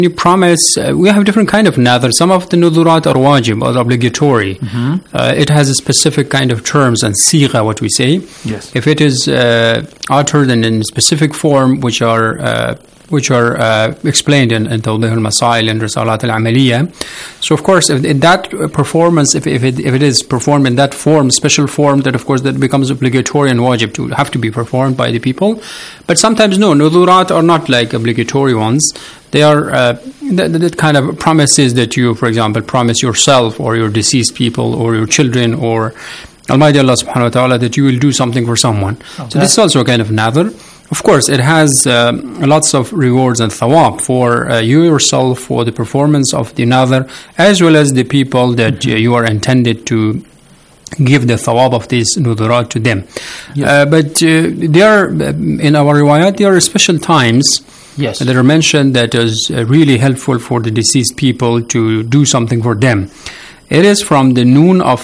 You promise, we have different kind of nadhr. Some of the nudurat are wajib, or obligatory. It has a specific kind of terms and sigha, what we say. Yes. If it is uttered in specific form, which are explained in Tawdih al-Masail and Risalat al-Amaliyah. So of course, if that performance, if it is performed in that form, special form, that of course that becomes obligatory and wajib to have to be performed by the people. But sometimes no, nudurat are not like obligatory ones. They are that kind of promises that you, for example, promise yourself or your deceased people or your children or Almighty Allah subhanahu wa ta'ala that you will do something for someone. Okay. So this is also a kind of nadhr. Of course, it has lots of rewards and thawab for you yourself for the performance of the nadhr, as well as the people that you are intended to give the thawab of these nudurat to them. Yes. But there are, in our riwayat, there are special times that are mentioned that is really helpful for the deceased people to do something for them. It is from the noon of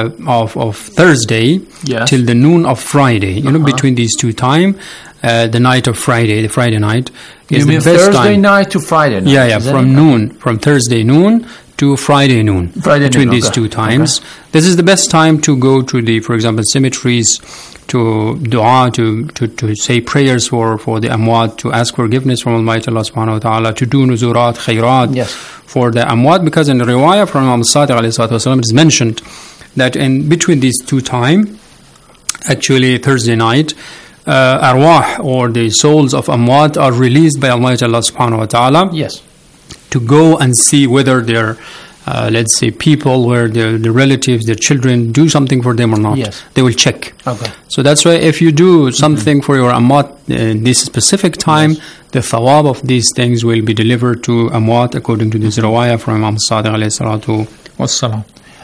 Thursday till the noon of Friday. You know, between these two time, the night of Friday, the Friday night is the best time. Thursday night to Friday night? Yeah, from Thursday noon to Friday noon. Between these two times. Okay. This is the best time to go to the, for example, cemeteries, to dua, to say prayers for the amwat, to ask forgiveness from Almighty Allah subhanahu wa ta'ala, to do nuzurat, khairat for the amwat, because in the riwayah from Imam Sadiq alayhi salatu wasalam, it is mentioned that in between these two time, actually Thursday night, arwah, or the souls of amwat, are released by Almighty Allah subhanahu wa ta'ala to go and see whether their let's say people, where the relatives, their children, do something for them or not. They will check. Okay. So that's why if you do something for your amwat in this specific time, the thawab of these things will be delivered to amwat according to this riwayah from Imam Sadiq alayhi salatu wassalam.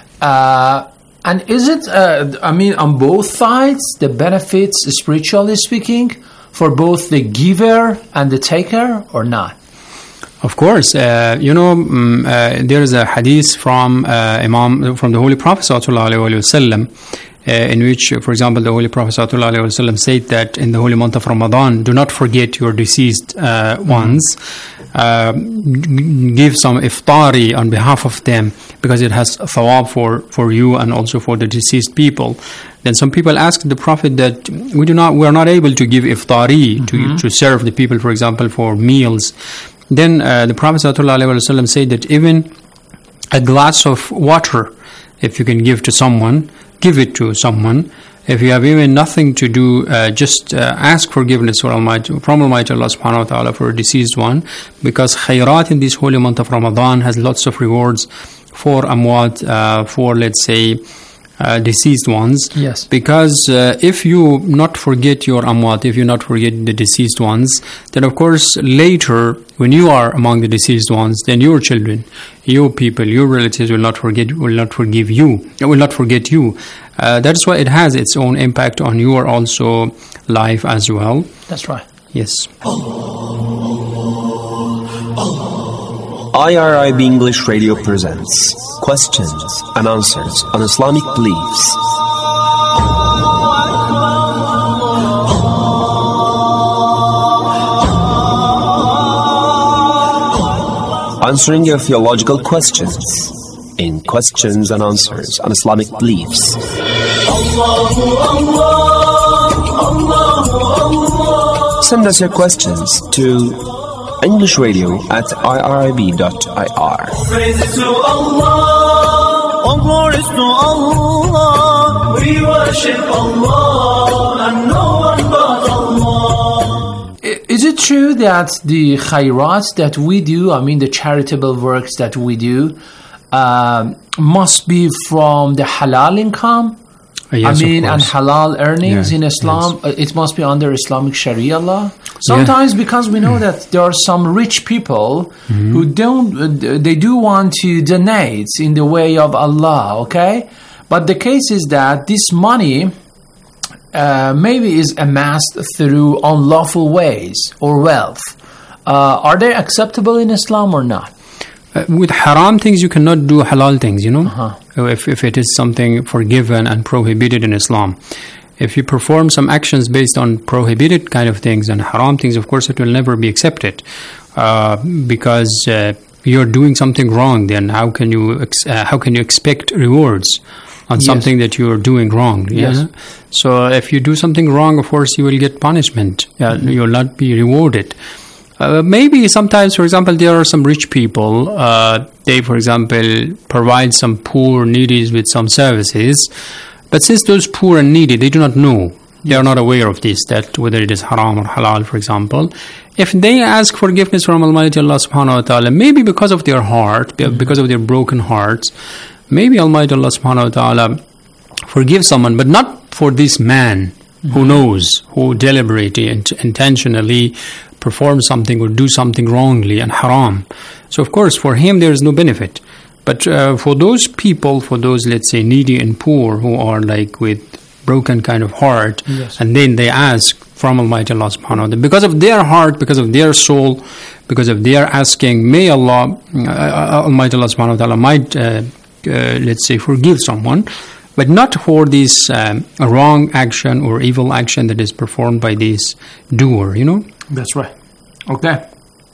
And is it, on both sides, the benefits, spiritually speaking, for both the giver and the taker, or not? Of course, there is a hadith from the Holy Prophet sallallahu alaihi wasallam, in which, for example, the Holy Prophet sallallahu alaihi wasallam said that in the holy month of Ramadan, do not forget your deceased ones. Give some iftari on behalf of them, because it has thawab for you and also for the deceased people. Then some people asked the Prophet that we are not able to give iftari to serve the people, for example, for meals. Then the Prophet ﷺ said that even a glass of water, if you can give to someone, give it to someone. If you have even nothing to do, just ask forgiveness from Almighty Allah subhanahu wa ta'ala for a deceased one, because khairat in this holy month of Ramadan has lots of rewards for amwat, for, let's say, deceased ones. Yes. Because if you not forget your amwat, if you not forget the deceased ones, then of course later when you are among the deceased ones, then your children, your people, your relatives will not forget you. That's why it has its own impact on your also life as well. That's right. Yes. IRIB English Radio presents questions and answers on Islamic beliefs. Answering your theological questions in questions and answers on Islamic beliefs. Send us your questions to EnglishRadio@irib.ir. Praises to Allah, all glories to Allah. We worship Allah and no one but Allah. Is it true that the khairat that we do, the charitable works that we do, must be from the halal income? Yes, and halal earnings in Islam, it must be under Islamic Sharia law. Sometimes because we know that there are some rich people who they do want to donate in the way of Allah, okay? But the case is that this money maybe is amassed through unlawful ways or wealth. Are they acceptable in Islam or not? With haram things, you cannot do halal things, if it is something forgiven and prohibited in Islam. If you perform some actions based on prohibited kind of things and haram things, of course it will never be accepted. because you're doing something wrong. Then how can you expect rewards on something that you're doing wrong? Yes. So if you do something wrong, of course you will get punishment. You'll not be rewarded. Maybe sometimes, for example, there are some rich people. They, for example, provide some poor needies with some services. But since those poor and needy, they do not know. They are not aware of this, that whether it is haram or halal, for example. If they ask forgiveness from Almighty Allah subhanahu wa ta'ala, maybe because of their heart, because of their broken hearts, maybe Almighty Allah subhanahu wa ta'ala forgive someone, but not for this man who knows, who deliberately and intentionally performs something or do something wrongly and haram. So of course, for him there is no benefit. But for those people, for those, let's say, needy and poor who are like with broken kind of heart, and then they ask from Almighty Allah subhanahu wa ta'ala, because of their heart, because of their soul, because of their asking, may Allah, Almighty Allah subhanahu wa ta'ala might, let's say, forgive someone, but not for this wrong action or evil action that is performed by this doer, That's right. Okay.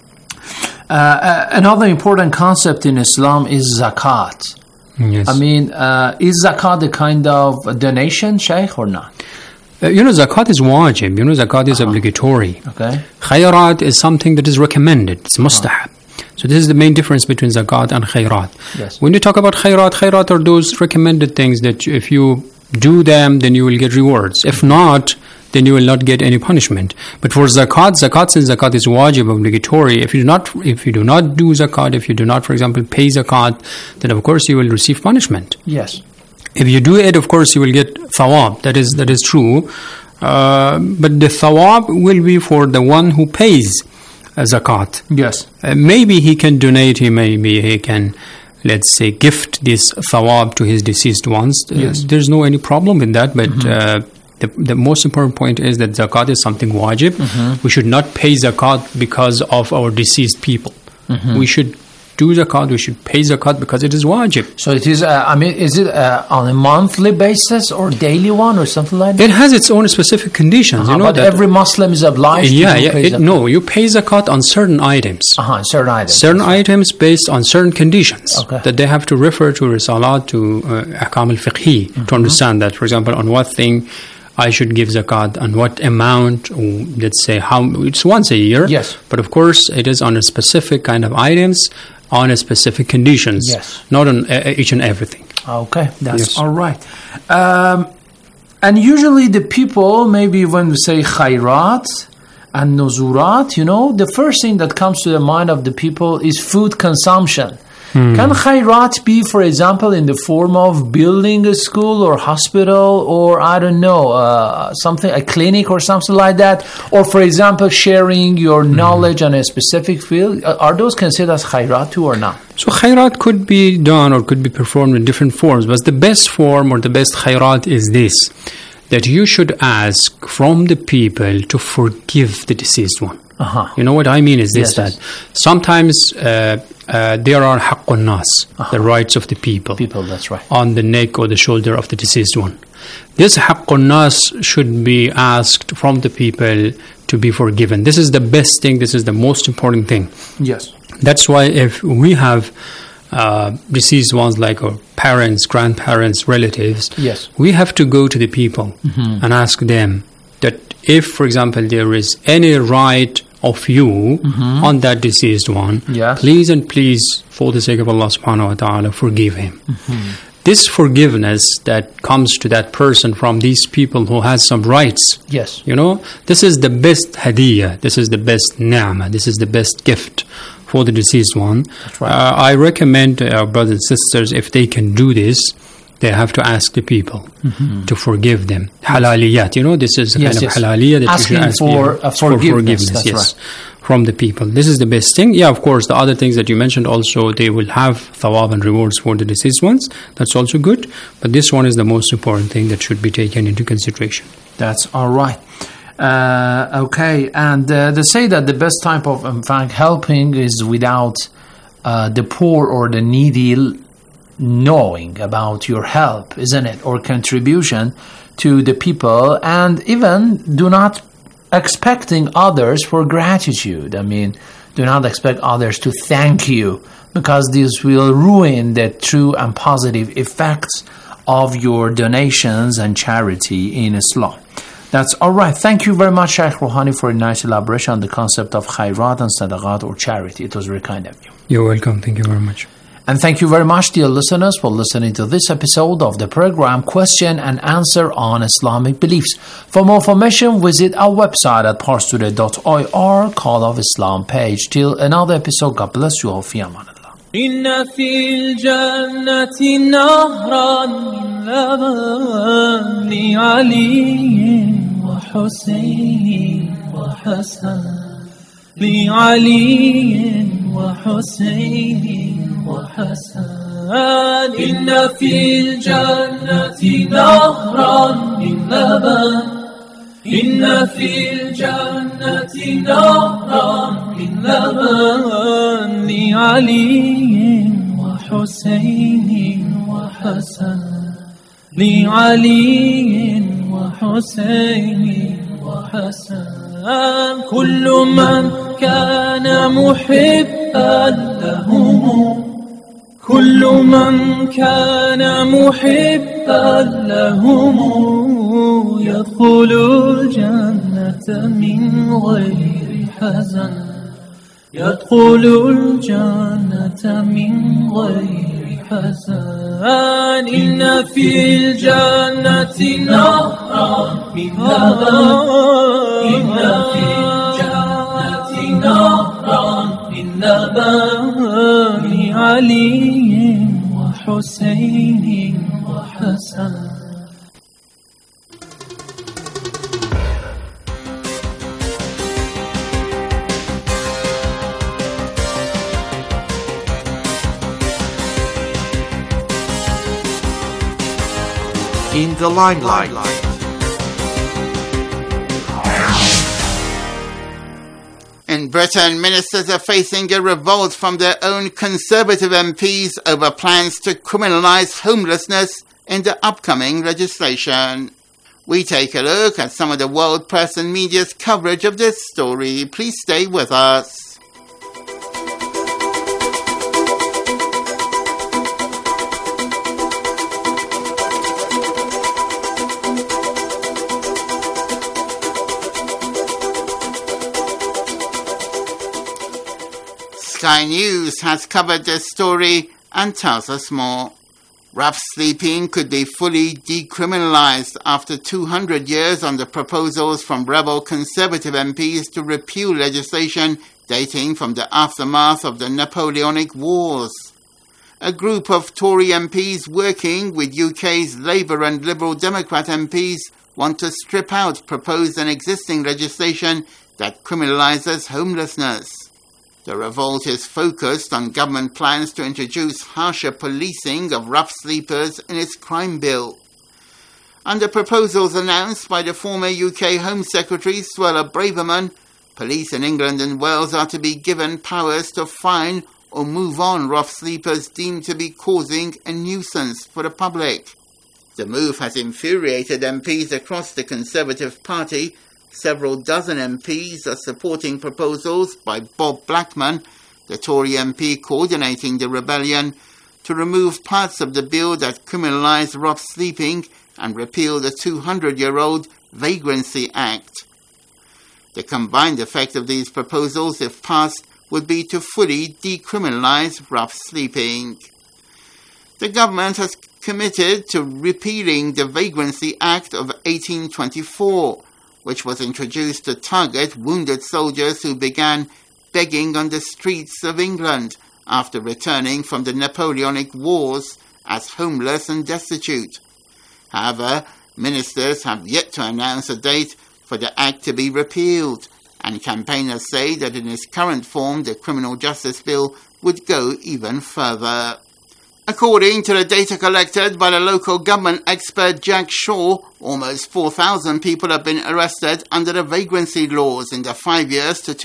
Another important concept in Islam is zakat. Yes. I mean, is zakat a kind of a donation, Shaykh, or not? Zakat is wajib. Zakat is obligatory. Okay. Khayrat is something that is recommended. It's mustahab. So this is the main difference between zakat and khayrat. Yes. When you talk about khayrat are those recommended things that if you do them, then you will get rewards. If not, then you will not get any punishment. But for zakat, since zakat is wajib, obligatory, if you do not do zakat, if you do not, for example, pay zakat, then of course you will receive punishment. Yes. If you do it, of course you will get thawab. That is true. But the thawab will be for the one who pays zakat. Yes. Maybe he can donate, maybe he can, let's say, gift this thawab to his deceased ones. Yes. There's no any problem with that, but the most important point is that zakat is something wajib. We should not pay zakat because of our deceased people. We should do zakat, we should pay zakat because it is wajib. So it is, is it on a monthly basis or daily one or something like that? It has its own specific conditions. But every Muslim is obliged to pay zakat? No, you pay zakat on certain items. Certain items. Certain items based on certain conditions Okay. that they have to refer to Risalat, to Ahkam al-Fiqhi, to understand that. For example, on what thing I should give zakat, on what amount, or let's say how, it's once a year. Yes. But of course, it is on a specific kind of items, on a specific conditions. Yes. Not on each and everything. Okay, that's Yes. all right. And usually the people, maybe when we say khayrat and nuzurat, the first thing that comes to the mind of the people is food consumption. Can khayrat be, for example, in the form of building a school or hospital or, I don't know, something, a clinic or something like that? Or, for example, sharing your knowledge on a specific field? Are those considered as khayrat too or not? So khayrat could be done or could be performed in different forms, but the best form or the best khayrat is this, that you should ask from the people to forgive the deceased one. You know what I mean is this, that sometimes there are haqqun nas, the rights of the people. That's right. On the neck or the shoulder of the deceased one. This haqqun nas should be asked from the people to be forgiven. This is the best thing, this is the most important thing. Yes. That's why if we have deceased ones like our parents, grandparents, relatives, yes, we have to go to the people and ask them that if, for example, there is any right of you on that deceased one, please and please, for the sake of Allah subhanahu wa ta'ala, forgive him. This forgiveness that comes to that person from these people who has some rights, yes, this is the best hadiyah, this is the best ni'mah, this is the best gift for the deceased one. That's right. I recommend our brothers and sisters, if they can do this, they have to ask the people to forgive them. Halaliyat, this is a kind of halaliyah that asking you should ask for forgiveness. Yes, from the people. This is the best thing. Yeah, of course, the other things that you mentioned also, they will have thawab and rewards for the deceased ones. That's also good. But this one is the most important thing that should be taken into consideration. That's all right. Okay, and they say that the best type of, in fact, helping is without the poor or the needy knowing about your help, isn't it, or contribution to the people, and even do not expecting others for gratitude. I mean, Do not expect others to thank you, because this will ruin the true and positive effects of your donations and charity in Islam. That's all right. Thank you very much, Sheikh Rouhani, for a nice elaboration on the concept of khairat and sadaqat or charity. It was very kind of you. You're welcome. Thank you very much. And thank you very much, dear listeners, for listening to this episode of the program Question and Answer on Islamic Beliefs. For more information, visit our website at parstoday.ir, Call of Islam page. Till another episode, God bless you all. Fi amanillah. إن في الجنة نهرا من لبن لعلي وحسين وحسن لعلي وحسين وحسن إن في الجنة نهرا من لبن إن في الجنة نهرا من لبن لعلي وحسين وحسن لعلي وحسين وحسن كل من كان محبا لهم كل من كان محبا لهم يدخل الجنة من غير حزن يدخل الجنة من غير حزن إن في الجنة نهرا من لبن إن في الجنة نهرا من لبن لعلي وحسين وحسن. In the limelight. In Britain, ministers are facing a revolt from their own Conservative MPs over plans to criminalise homelessness in the upcoming legislation. We take a look at some of the world press and media's coverage of this story. Please stay with us. Sky News has covered this story and tells us more. Rough sleeping could be fully decriminalised after 200 years on the proposals from rebel Conservative MPs to repeal legislation dating from the aftermath of the Napoleonic Wars. A group of Tory MPs working with UK's Labour and Liberal Democrat MPs want to strip out proposed and existing legislation that criminalises homelessness. The revolt is focused on government plans to introduce harsher policing of rough sleepers in its crime bill. Under proposals announced by the former UK Home Secretary Suella Braverman, police in England and Wales are to be given powers to fine or move on rough sleepers deemed to be causing a nuisance for the public. The move has infuriated MPs across the Conservative Party. Several dozen MPs are supporting proposals by Bob Blackman, the Tory MP coordinating the rebellion, to remove parts of the bill that criminalise rough sleeping and repeal the 200-year-old Vagrancy Act. The combined effect of these proposals, if passed, would be to fully decriminalise rough sleeping. The government has committed to repealing the Vagrancy Act of 1824, which was introduced to target wounded soldiers who began begging on the streets of England after returning from the Napoleonic Wars as homeless and destitute. However, ministers have yet to announce a date for the Act to be repealed, and campaigners say that in its current form the Criminal Justice Bill would go even further. According to the data collected by the local government expert Jack Shaw, almost 4,000 people have been arrested under the vagrancy laws in the 5 years to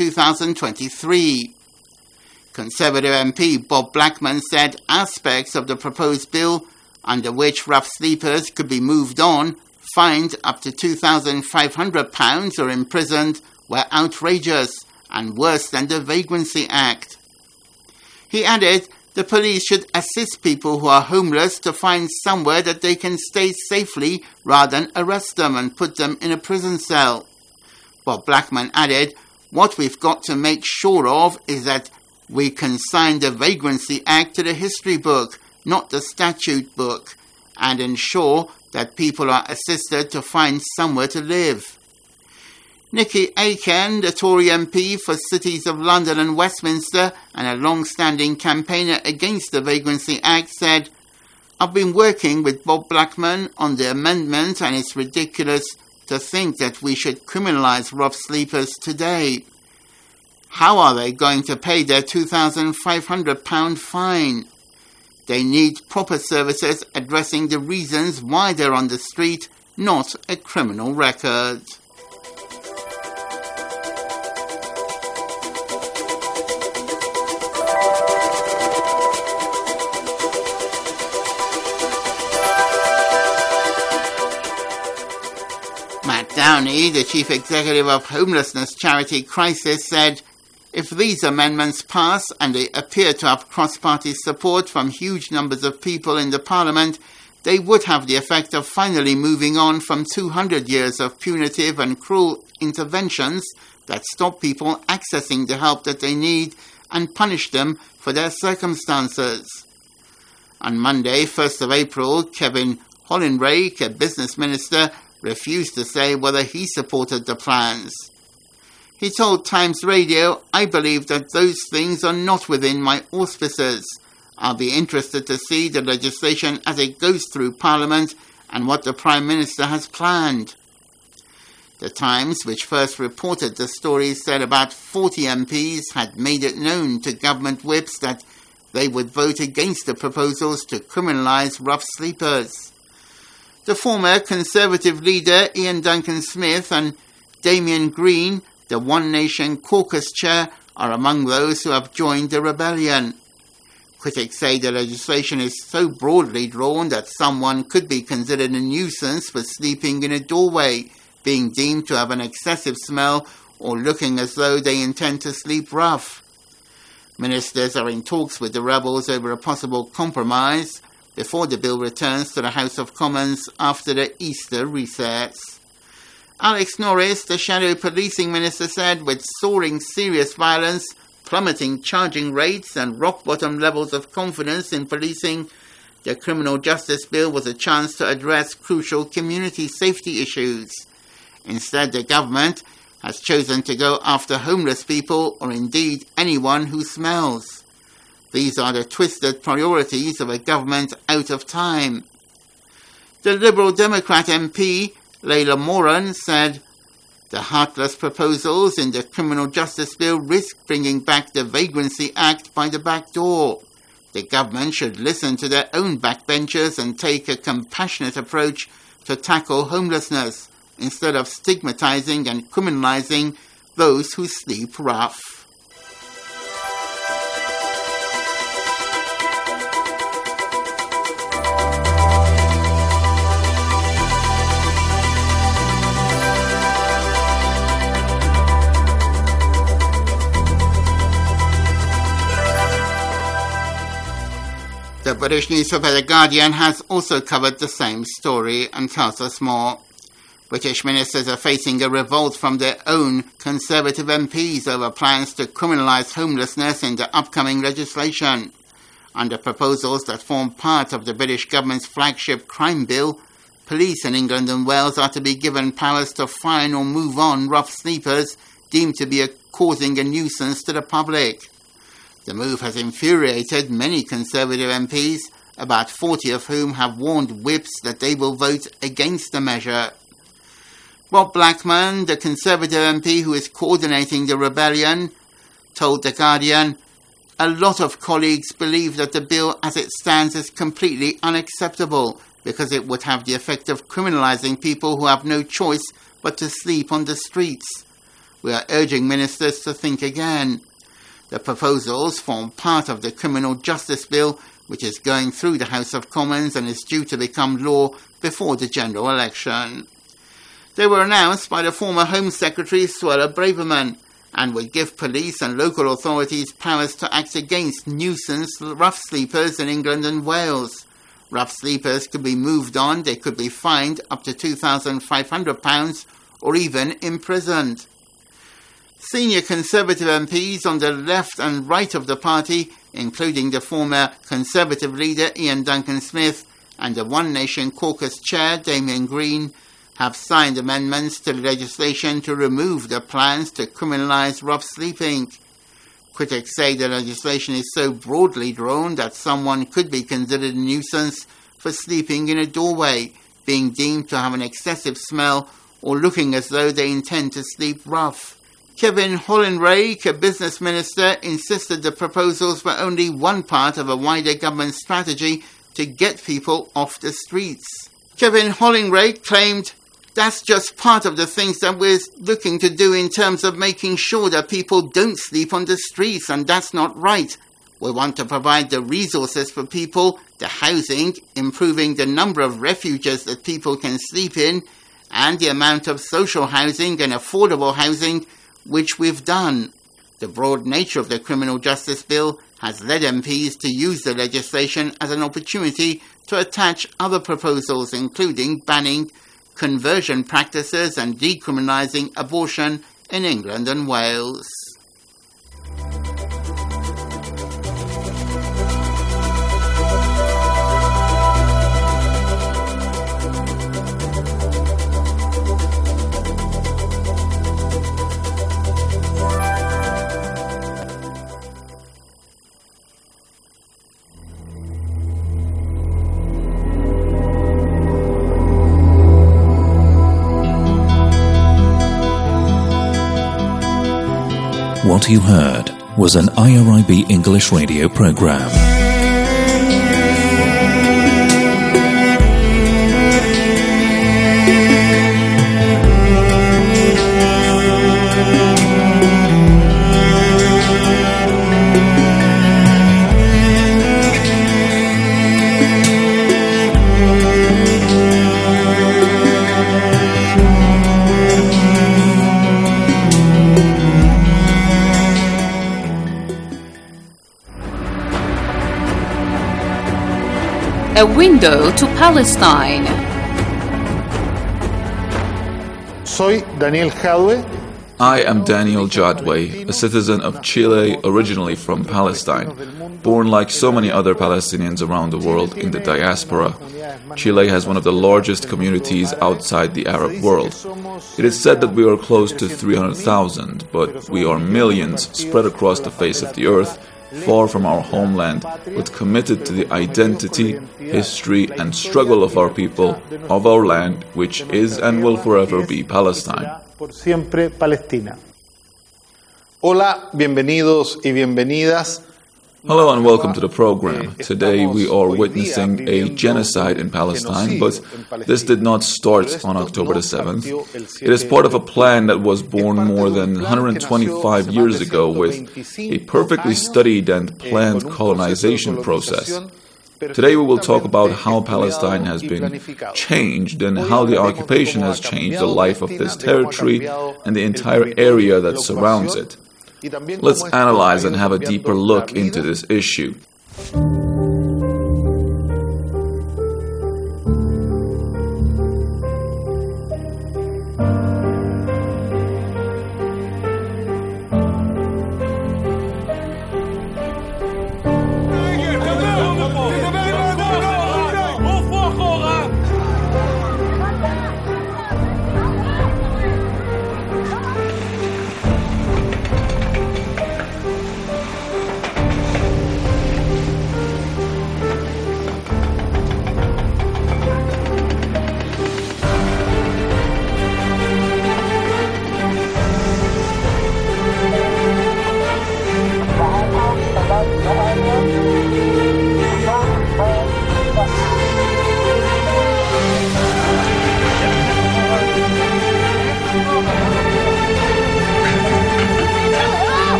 2023. Conservative MP Bob Blackman said aspects of the proposed bill, under which rough sleepers could be moved on, fined up to £2,500 or imprisoned, were outrageous and worse than the Vagrancy Act. He added the police should assist people who are homeless to find somewhere that they can stay safely rather than arrest them and put them in a prison cell. Bob Blackman added, what we've got to make sure of is that we consign the Vagrancy Act to the history book, not the statute book, and ensure that people are assisted to find somewhere to live. Nicky Aiken, the Tory MP for cities of London and Westminster and a long-standing campaigner against the Vagrancy Act, said, I've been working with Bob Blackman on the amendment and it's ridiculous to think that we should criminalise rough sleepers today. How are they going to pay their £2,500 fine? They need proper services addressing the reasons why they're on the street, not a criminal record. Matt Downey, the chief executive of homelessness charity Crisis, said, if these amendments pass and they appear to have cross-party support from huge numbers of people in the Parliament, they would have the effect of finally moving on from 200 years of punitive and cruel interventions that stop people accessing the help that they need and punish them for their circumstances. On Monday, 1st of April, Kevin Hollinrake, a business minister, refused to say whether he supported the plans. He told Times Radio, I believe that those things are not within my auspices. I'll be interested to see the legislation as it goes through Parliament and what the Prime Minister has planned. The Times, which first reported the story, said about 40 MPs had made it known to government whips that they would vote against the proposals to criminalise rough sleepers. The former Conservative leader Ian Duncan Smith and Damien Green, the One Nation caucus chair, are among those who have joined the rebellion. Critics say the legislation is so broadly drawn that someone could be considered a nuisance for sleeping in a doorway, being deemed to have an excessive smell, or looking as though they intend to sleep rough. Ministers are in talks with the rebels over a possible compromise before the bill returns to the House of Commons after the Easter recess. Alex Norris, the shadow policing minister, said with soaring serious violence, plummeting charging rates and rock-bottom levels of confidence in policing, the Criminal Justice Bill was a chance to address crucial community safety issues. Instead, the government has chosen to go after homeless people or indeed anyone who smells. These are the twisted priorities of a government out of time. The Liberal Democrat MP, Layla Moran, said, the heartless proposals in the Criminal Justice Bill risk bringing back the Vagrancy Act by the back door. The government should listen to their own backbenchers and take a compassionate approach to tackle homelessness, instead of stigmatizing and criminalizing those who sleep rough. The British newspaper The Guardian has also covered the same story and tells us more. British ministers are facing a revolt from their own Conservative MPs over plans to criminalise homelessness in the upcoming legislation. Under proposals that form part of the British government's flagship crime bill, police in England and Wales are to be given powers to fine or move on rough sleepers deemed to be causing a nuisance to the public. The move has infuriated many Conservative MPs, about 40 of whom have warned whips that they will vote against the measure. Bob Blackman, the Conservative MP who is coordinating the rebellion, told The Guardian, a lot of colleagues believe that the bill as it stands is completely unacceptable because it would have the effect of criminalising people who have no choice but to sleep on the streets. We are urging ministers to think again. The proposals form part of the Criminal Justice Bill, which is going through the House of Commons and is due to become law before the general election. They were announced by the former Home Secretary Suella Braverman and would give police and local authorities powers to act against nuisance rough sleepers in England and Wales. Rough sleepers could be moved on, they could be fined up to £2,500 or even imprisoned. Senior Conservative MPs on the left and right of the party, including the former Conservative leader Ian Duncan Smith and the One Nation caucus chair Damien Green, have signed amendments to legislation to remove the plans to criminalise rough sleeping. Critics say the legislation is so broadly drawn that someone could be considered a nuisance for sleeping in a doorway, being deemed to have an excessive smell, or looking as though they intend to sleep rough. Kevin Hollinrake, a business minister, insisted the proposals were only one part of a wider government strategy to get people off the streets. Kevin Hollinrake claimed, "That's just part of the things that we're looking to do in terms of making sure that people don't sleep on the streets, and that's not right. We want to provide the resources for people, the housing, improving the number of refuges that people can sleep in, and the amount of social housing and affordable housing, which we've done." The broad nature of the criminal justice bill has led MPs to use the legislation as an opportunity to attach other proposals, including banning conversion practices and decriminalising abortion in England and Wales. What you heard was an IRIB English radio program. A window to Palestine. Soy Daniel Jadwe. I am Daniel Jadwe, a citizen of Chile, originally from Palestine. Born like so many other Palestinians around the world in the diaspora, Chile has one of the largest communities outside the Arab world. It is said that we are close to 300,000, but we are millions spread across the face of the earth, far from our homeland, but committed to the identity, history, and struggle of our people, of our land, which is and will forever be Palestine. Por siempre Palestina. Hola, bienvenidos y bienvenidas. Hello and welcome to the program. Today we are witnessing a genocide in Palestine, but this did not start on October the 7th. It is part of a plan that was born more than 125 years ago with a perfectly studied and planned colonization process. Today we will talk about how Palestine has been changed and how the occupation has changed the life of this territory and the entire area that surrounds it. Let's analyze and have a deeper look into this issue.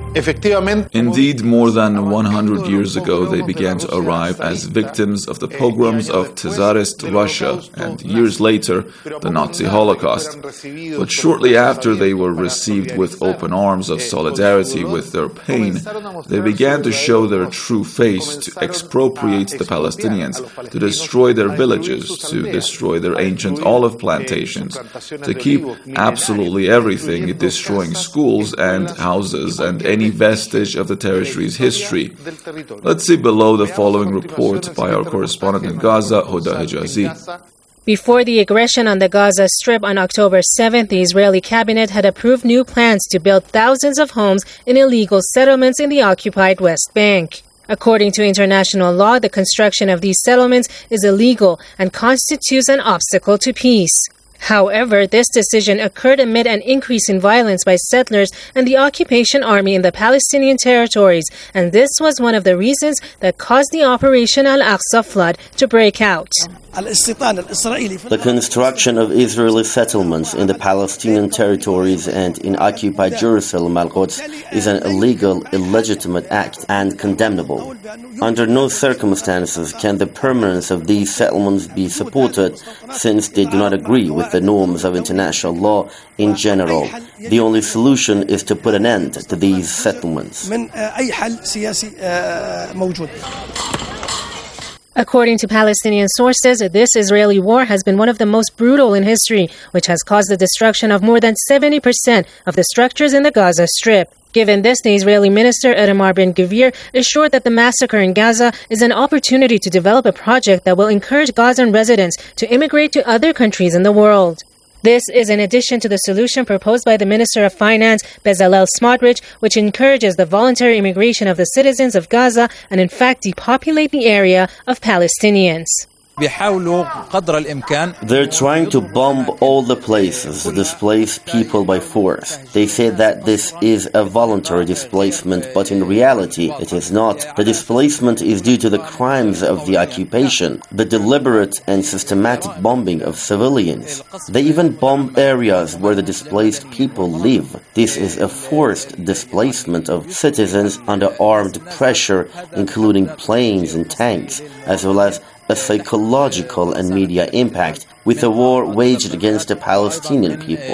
Indeed, more than 100 years ago, they began to arrive as victims of the pogroms of Tsarist Russia and years later, the Nazi Holocaust. But shortly after they were received with open arms of solidarity with their pain, they began to show their true face, to expropriate the Palestinians, to destroy their villages, to destroy their ancient olive plantations, to keep absolutely everything, destroying schools and houses and any vestige of the territory's history. Let's see below the following report by our correspondent in Gaza, Huda Hijazi. Before the aggression on the Gaza Strip on October 7th, the Israeli cabinet had approved new plans to build thousands of homes in illegal settlements in the occupied West Bank. According to international law, the construction of these settlements is illegal and constitutes an obstacle to peace. However, this decision occurred amid an increase in violence by settlers and the occupation army in the Palestinian territories, and this was one of the reasons that caused the Operation Al-Aqsa flood to break out. The construction of Israeli settlements in the Palestinian territories and in occupied Jerusalem Al-Quds is an illegal, illegitimate act and condemnable. Under no circumstances can the permanence of these settlements be supported, since they do not agree with the norms of international law in general. The only solution is to put an end to these settlements. According to Palestinian sources, this Israeli war has been one of the most brutal in history, which has caused the destruction of more than 70% of the structures in the Gaza Strip. Given this, the Israeli minister Itamar Ben-Gvir assured that the massacre in Gaza is an opportunity to develop a project that will encourage Gazan residents to immigrate to other countries in the world. This is in addition to the solution proposed by the Minister of Finance, Bezalel Smotrich, which encourages the voluntary immigration of the citizens of Gaza and in fact depopulate the area of Palestinians. They're trying to bomb all the places, displace people by force. They say that this is a voluntary displacement, but in reality it is not. The displacement is due to the crimes of the occupation, the deliberate and systematic bombing of civilians. They even bomb areas where the displaced people live. This is a forced displacement of citizens under armed pressure, including planes and tanks, as well as a psychological and media impact with a war waged against the Palestinian people.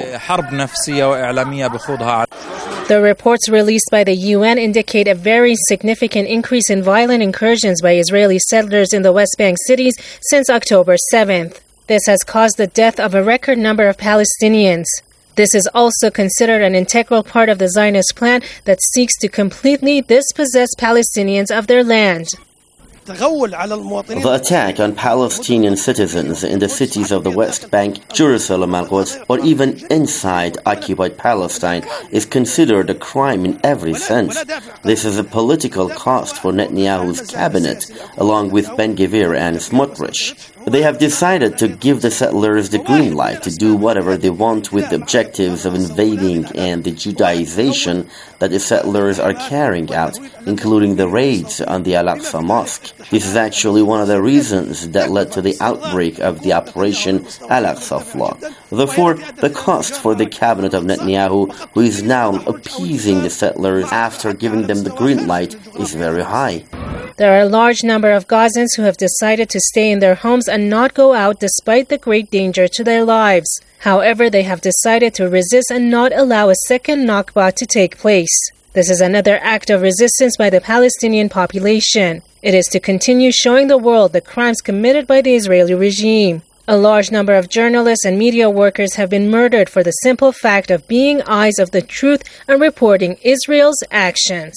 The reports released by the UN indicate a very significant increase in violent incursions by Israeli settlers in the West Bank cities since October 7th. This has caused the death of a record number of Palestinians. This is also considered an integral part of the Zionist plan that seeks to completely dispossess Palestinians of their land. The attack on Palestinian citizens in the cities of the West Bank, Jerusalem Al-Quds, or even inside occupied Palestine is considered a crime in every sense. This is a political cost for Netanyahu's cabinet, along with Ben-Gvir and Smotrich. They have decided to give the settlers the green light to do whatever they want with the objectives of invading and the Judaization that the settlers are carrying out, including the raids on the Al-Aqsa Mosque. This is actually one of the reasons that led to the outbreak of the Operation Al-Aqsa flood. Therefore, the cost for the cabinet of Netanyahu, who is now appeasing the settlers after giving them the green light, is very high. There are a large number of Gazans who have decided to stay in their homes and not go out despite the great danger to their lives. However, they have decided to resist and not allow a second Nakba to take place. This is another act of resistance by the Palestinian population. It is to continue showing the world the crimes committed by the Israeli regime. A large number of journalists and media workers have been murdered for the simple fact of being eyes of the truth and reporting Israel's actions.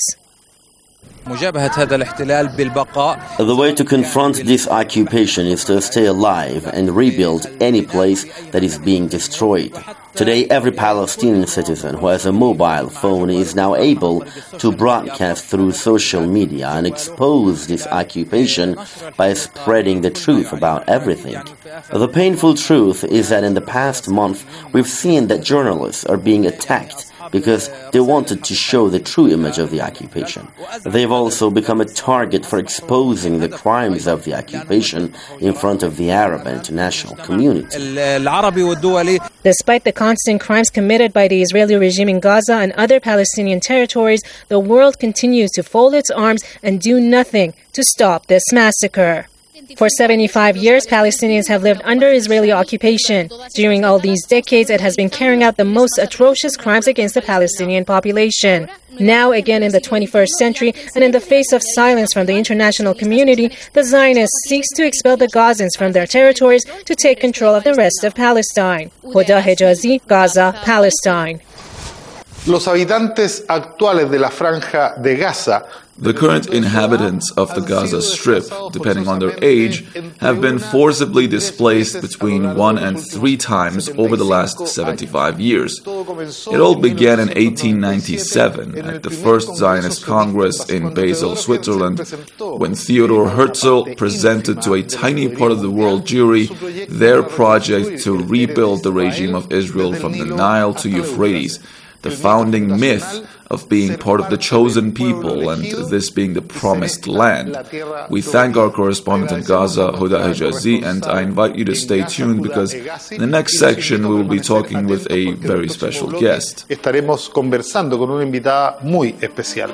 The way to confront this occupation is to stay alive and rebuild any place that is being destroyed. Today, every Palestinian citizen who has a mobile phone is now able to broadcast through social media and expose this occupation by spreading the truth about everything. The painful truth is that in the past month, we've seen that journalists are being attacked because they wanted to show the true image of the occupation. They've also become a target for exposing the crimes of the occupation in front of the Arab and international community. Despite the constant crimes committed by the Israeli regime in Gaza and other Palestinian territories, the world continues to fold its arms and do nothing to stop this massacre. For 75 years, Palestinians have lived under Israeli occupation. During all these decades, it has been carrying out the most atrocious crimes against the Palestinian population. Now, again in the 21st century, and in the face of silence from the international community, the Zionists seek to expel the Gazans from their territories to take control of the rest of Palestine. Huda Hejazi, Gaza, Palestine. Los habitantes actuales de la Franja de Gaza. The current inhabitants of the Gaza Strip, depending on their age, have been forcibly displaced between 1 and 3 times over the last 75 years. It all began in 1897 at the First Zionist Congress in Basel, Switzerland, when Theodor Herzl presented to a tiny part of the world jury their project to rebuild the regime of Israel from the Nile to Euphrates, the founding myth of being part of the chosen people and this being the promised land. We thank our correspondent in Gaza, Huda Hejazi, and I invite you to stay tuned because in the next section we will be talking with a very special guest. Estaremos conversando con una invitada muy especial.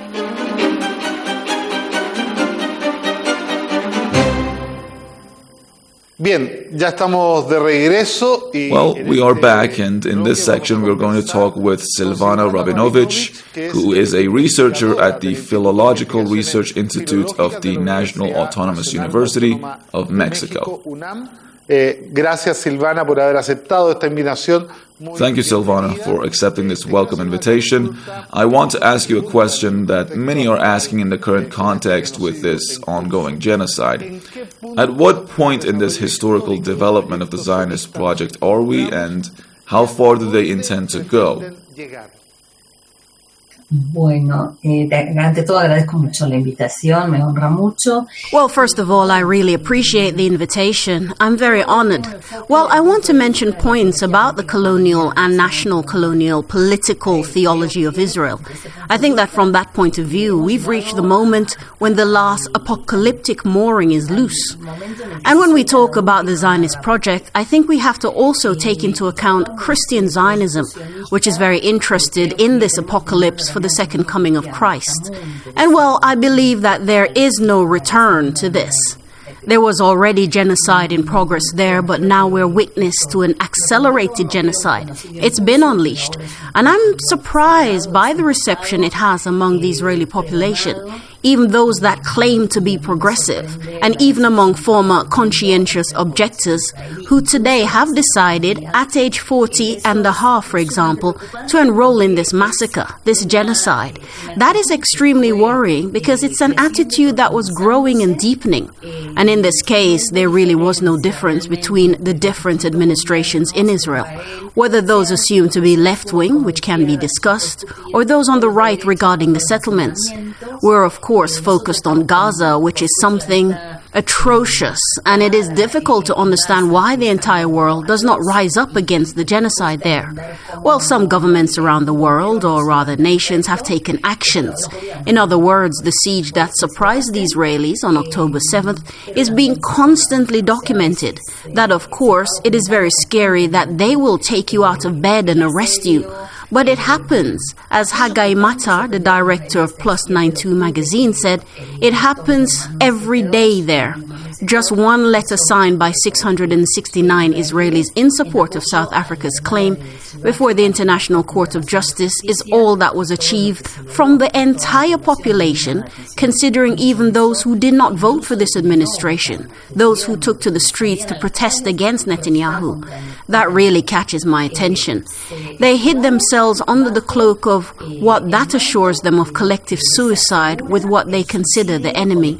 Bien, ya estamos de regreso. Well, we are back, and in this section we're going to talk with Silvana Rabinovich, who is a researcher at the Philological Research Institute of the National Autonomous University of Mexico. Gracias, Silvana, por haber aceptado esta invitación. Thank you, Silvana, for accepting this welcome invitation. I want to ask you a question that many are asking in the current context with this ongoing genocide. At what point in this historical development of the Zionist project are we, and how far do they intend to go? Bueno, ante todo agradezco mucho la invitación, me honra mucho. Well, first of all, I really appreciate the invitation. I'm very honored. Well, I want to mention points about the colonial and national colonial political theology of Israel. I think that from that point of view, we've reached the moment when the last apocalyptic mooring is loose. And when we talk about the Zionist project, I think we have to also take into account Christian Zionism, which is very interested in this apocalypse for the second coming of Christ. And well, I believe that there is no return to this. There was already genocide in progress there, but now we're witness to an accelerated genocide. It's been unleashed, and I'm surprised by the reception it has among the Israeli population, even those that claim to be progressive, and even among former conscientious objectors who today have decided at age 40 and a half, for example, to enroll in this massacre, this genocide. That is extremely worrying because it's an attitude that was growing and deepening. And in this case, there really was no difference between the different administrations in Israel, whether those assumed to be left-wing, which can be discussed, or those on the right regarding the settlements. We're, of course, focused on Gaza, which is something atrocious, and it is difficult to understand why the entire world does not rise up against the genocide there. Well, some governments around the world, or rather nations, have taken actions. In other words, the siege that surprised the Israelis on October 7th is being constantly documented. That, of course, it is very scary that they will take you out of bed and arrest you. But it happens. As Haggai Matar, the director of Plus 92 magazine, said, it happens every day there. Just one letter signed by 669 Israelis in support of South Africa's claim before the International Court of Justice is all that was achieved from the entire population, considering even those who did not vote for this administration, those who took to the streets to protest against Netanyahu. That really catches my attention. They hid themselves under the cloak of what that assures them of collective suicide with what they consider the enemy.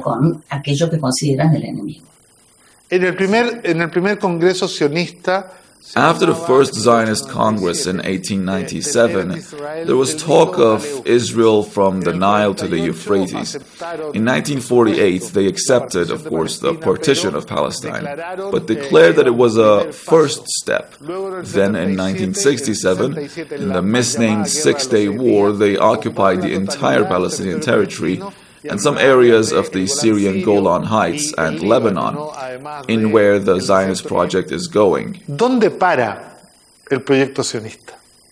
En el primer Congreso Sionista After the first Zionist Congress in 1897, there was talk of Israel from the Nile to the Euphrates. In 1948, they accepted, of course, the partition of Palestine, but declared that it was a first step. Then in 1967, in the misnamed Six-Day War, they occupied the entire Palestinian territory and some areas of the Syrian Golan Heights and Lebanon, in where the Zionist project is going. ¿Dónde para el proyecto sionista?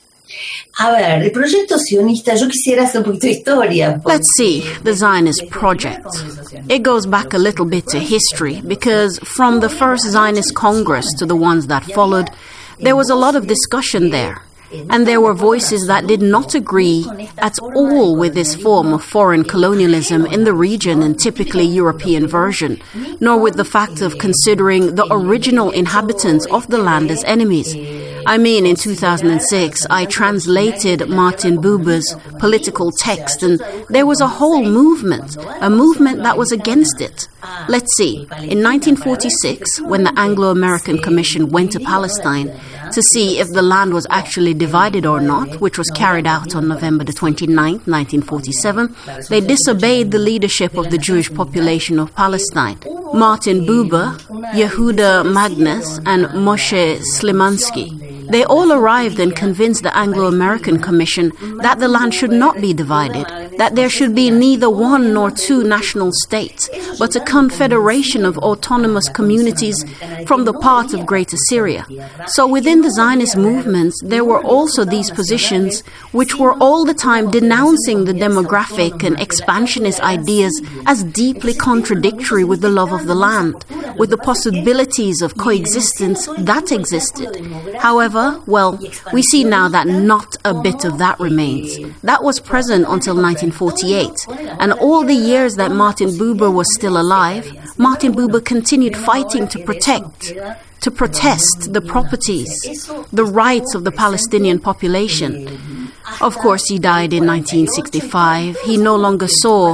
A ver, el proyecto sionista, yo quisiera hacer un poquito de historia. Let's see, the Zionist project. It goes back a little bit to history, because from the first Zionist Congress to the ones that followed, there was a lot of discussion there. And there were voices that did not agree at all with this form of foreign colonialism in the region and typically European version, nor with the fact of considering the original inhabitants of the land as enemies. I mean, in 2006, I translated Martin Buber's political text, and there was a whole movement, a movement that was against it. Let's see, in 1946, when the Anglo-American Commission went to Palestine to see if the land was actually divided or not, which was carried out on November the 29th, 1947, they disobeyed the leadership of the Jewish population of Palestine. Martin Buber, Yehuda Magnus, and Moshe Slimansky. They all arrived and convinced the Anglo-American Commission that the land should not be divided, that there should be neither one nor two national states, but a confederation of autonomous communities from the part of Greater Syria. So within the Zionist movements, there were also these positions which were all the time denouncing the demographic and expansionist ideas as deeply contradictory with the love of the land, with the possibilities of coexistence that existed. However, well, we see now that not a bit of that remains. That was present until 1948. And all the years that Martin Buber was still alive, Martin Buber continued fighting to protect, to protest the properties, the rights of the Palestinian population. Of course, he died in 1965. He no longer saw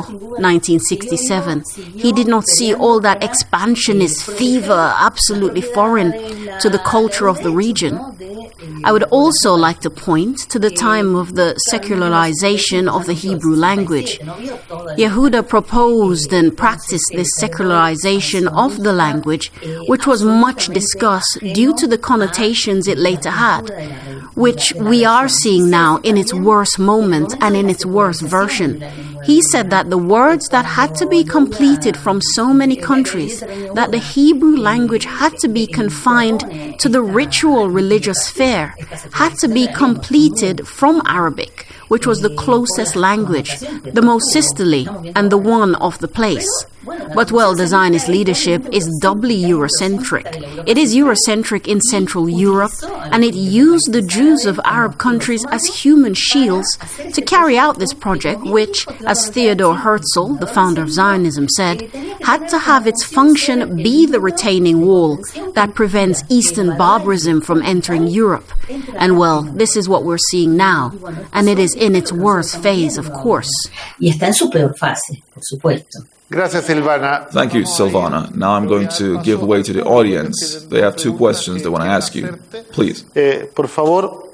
1967. He did not see all that expansionist fever, absolutely foreign to the culture of the region. I would also like to point to the time of the secularization of the Hebrew language. Yehuda proposed and practiced this secularization of the language, which was much discussed due to the connotations it later had, which we are seeing now in its worst moment and in its worst version. He said that the words that had to be completed from so many countries, that the Hebrew language had to be confined to the ritual religious sphere, had to be completed from Arabic, which was the closest language, the most sisterly, and the one of the place. But, well, the Zionist leadership is doubly Eurocentric. It is Eurocentric in Central Europe, and it used the Jews of Arab countries as human shields to carry out this project, which, as Theodor Herzl, the founder of Zionism, said, had to have its function be the retaining wall that prevents Eastern barbarism from entering Europe. And, well, this is what we're seeing now, and it is in its worst phase, of course. Y está en su peor fase, por supuesto. Gracias, Silvana. Thank you, Silvana. Now I'm going to give way to the audience. They have two questions they want to ask you. Please. Por favor.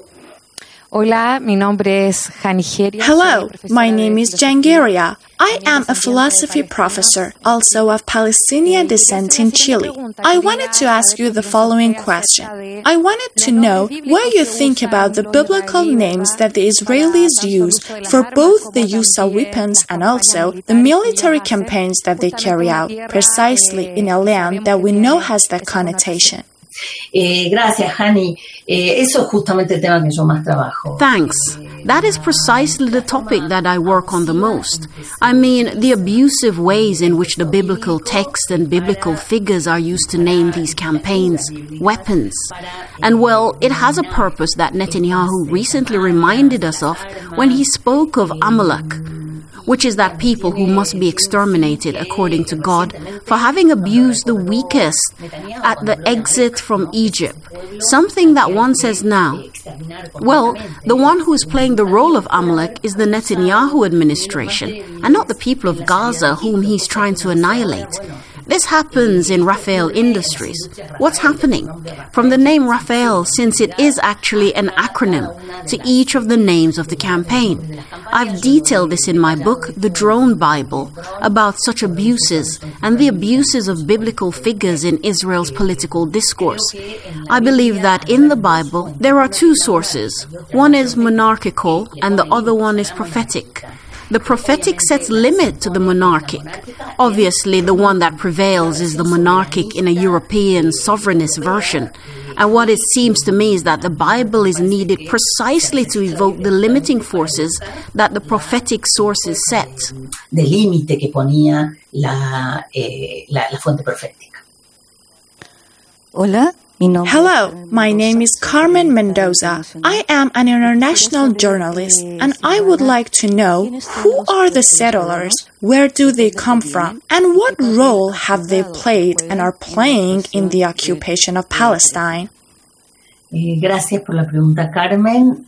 Hola, mi nombre es Janigeria. Hello, my name is Jangeria. I am a philosophy professor, also of Palestinian descent in Chile. I wanted to ask you the following question. I wanted to know what you think about the biblical names that the Israelis use for both the use of weapons and also the military campaigns that they carry out, precisely in a land that we know has that connotation. Gracias, Hani. Eso es justamente el tema que yo más trabajo. Thanks. That is precisely the topic that I work on the most. I mean, the abusive ways in which the biblical text and biblical figures are used to name these campaigns weapons. And well, it has a purpose that Netanyahu recently reminded us of when he spoke of Amalek, which is that people who must be exterminated according to God for having abused the weakest at the exit from Egypt. Something that one says now. Well, the one who is playing the role of Amalek is the Netanyahu administration, and not the people of Gaza whom he's trying to annihilate. This happens in Rafael Industries. What's happening? From the name Rafael, since it is actually an acronym to each of the names of the campaign. I've detailed this in my book, The Drone Bible, about such abuses and the abuses of biblical figures in Israel's political discourse. I believe that in the Bible there are two sources. One is monarchical and the other one is prophetic. The prophetic sets limit to the monarchic. Obviously, the one that prevails is the monarchic in a European sovereignist version. And what it seems to me is that the Bible is needed precisely to evoke the limiting forces that the prophetic sources set. De límite que ponía la fuente profética. Hola. Hello, my name is Carmen Mendoza. I am an international journalist, and I would like to know who are the settlers, where do they come from, and what role have they played and are playing in the occupation of Palestine? Gracias por la pregunta, Carmen.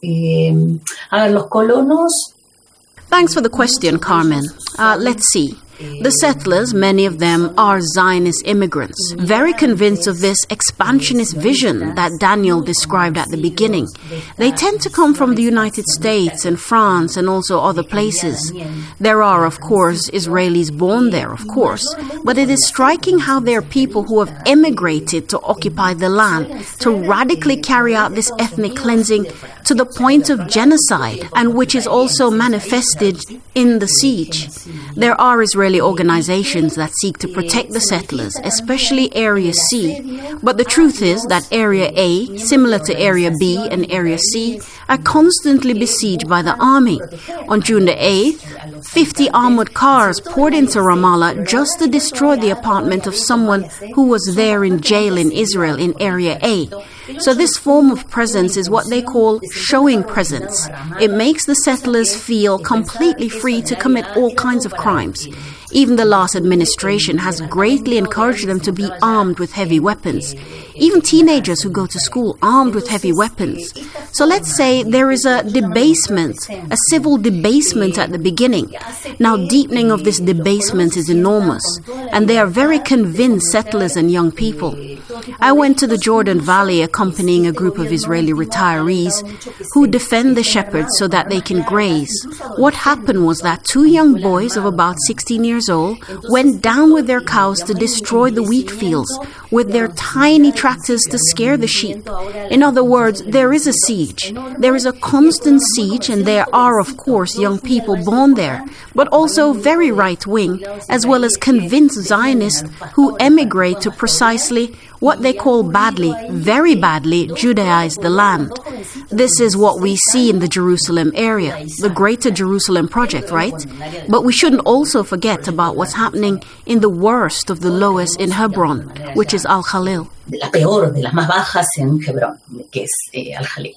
Los colonos. Thanks for the question, Carmen. Let's see. The settlers, many of them, are Zionist immigrants, very convinced of this expansionist vision that Daniel described at the beginning. They tend to come from the United States and France and also other places. There are, of course, Israelis born there, of course, but it is striking how there are people who have emigrated to occupy the land, to radically carry out this ethnic cleansing to the point of genocide, and which is also manifested in the siege. There are Israeli organizations that seek to protect the settlers, especially Area C. But the truth is that Area A, similar to Area B and Area C, are constantly besieged by the army. On June the 8th, 50 armored cars poured into Ramallah just to destroy the apartment of someone who was there in jail in Israel in Area A. So this form of presence is what they call showing presence. It makes the settlers feel completely free to commit all kinds of crimes. Even the last administration has greatly encouraged them to be armed with heavy weapons. Even teenagers who go to school armed with heavy weapons. So let's say there is a debasement, a civil debasement at the beginning. Now, deepening of this debasement is enormous, and they are very convinced, settlers and young people. I went to the Jordan Valley accompanying a group of Israeli retirees who defend the shepherds so that they can graze. What happened was that two young boys of about 16 years old went down with their cows to destroy the wheat fields with their tiny tractors to scare the sheep. In other words, there is a siege. There is a constant siege, and there are, of course, young people born there, but also very right-wing, as well as convinced Zionists who emigrate to precisely what they call badly, very badly, Judaize the land. This is what we see in the Jerusalem area, the Greater Jerusalem Project, right? But we shouldn't also forget about what's happening in the worst of the lowest in Hebron, which is Al-Khalil. La peor de las más bajas en Hebrón, que es Al-Khalil.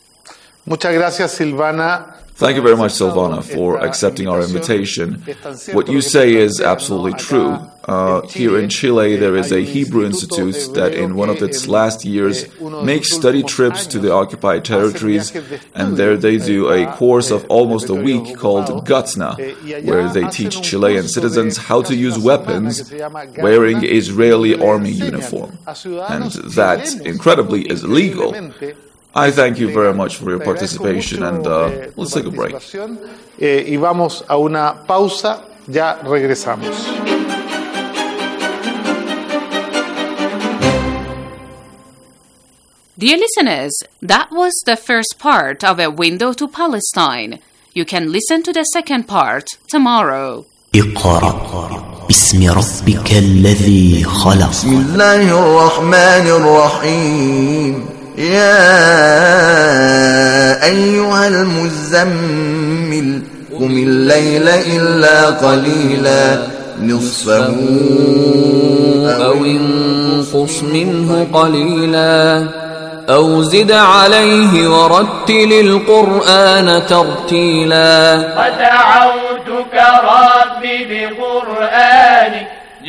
Muchas gracias, Silvana. Thank you very much, Silvana, for accepting our invitation. What you say is absolutely true. Here in Chile, there is a Hebrew Institute that in one of its last years makes study trips to the occupied territories, and there they do a course of almost a week called Gatna, where they teach Chilean citizens how to use weapons wearing Israeli army uniform. And that, incredibly, is legal. I thank you very much for your participation, and let's take a break. Y vamos a una pausa, ya regresamos. Dear listeners, that was the first part of A Window to Palestine. You can listen to the second part tomorrow. اقرأ باسم ربك الذي خلق. بسم الله الرحمن الرحيم. يا أيها المزمل قم الليل إلا قليلا نصفه أو انقص منه قليلا أو زد عليه ورتل القرآن ترتيلا ودعوتك ربي بقرآنك